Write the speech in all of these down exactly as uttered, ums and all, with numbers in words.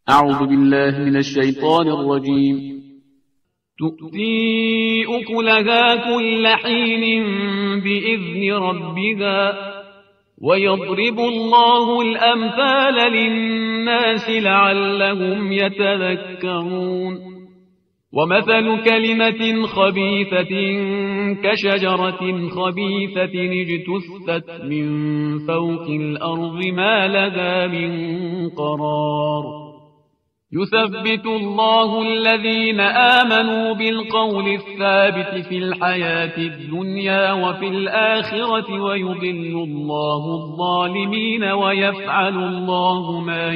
أعوذ بالله من الشيطان الرجيم. تؤتي أكلها كل حين بإذن ربها ويضرب الله الأمثال للناس لعلهم يتذكرون. ومثل كلمة خبيثة كشجرة خبيثة اجتثت من فوق الأرض ما لها من قرار. يثبت الله الذين آمنوا بالقول الثابت في الحياة الدنيا وفي الآخرة ويضل الله الظالمين ويفعل الله ما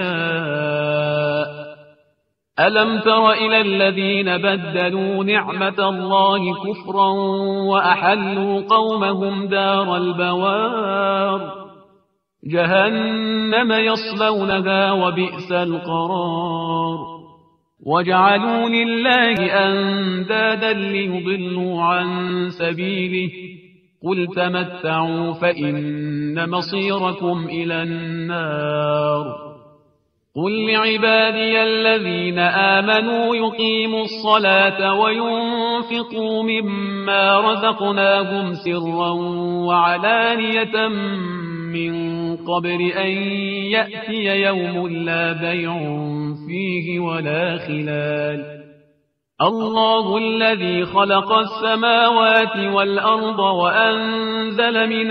يشاء. ألم تر إلى الذين بدلوا نعمة الله كفرا وأحلوا قومهم دار البوار جهنم يصلونها وبئس القرار. وجعلوا لله أندادا ليضلوا عن سبيله قل تمتعوا فإن مصيركم إلى النار. قل لعبادي الذين آمنوا يقيموا الصلاة وينفقوا مما رزقناهم سرا وعلانية من قبل أن يأتي يوم لا بيع فيه ولا خلال. الله الذي خلق السماوات والأرض وأنزل من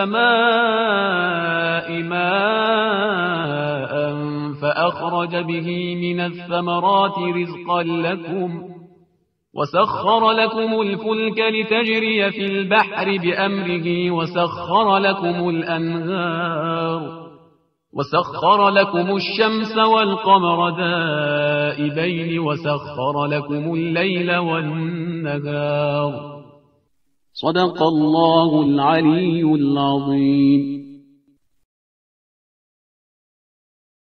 السماء ماء فأخرج به من الثمرات رزقا لكم وسخر لكم الفلك لتجري في البحر بأمره وسخر لكم الأنهار وسخر لكم الشمس والقمر دائبين وسخر لكم الليل والنهار. صدق الله العلي العظيم.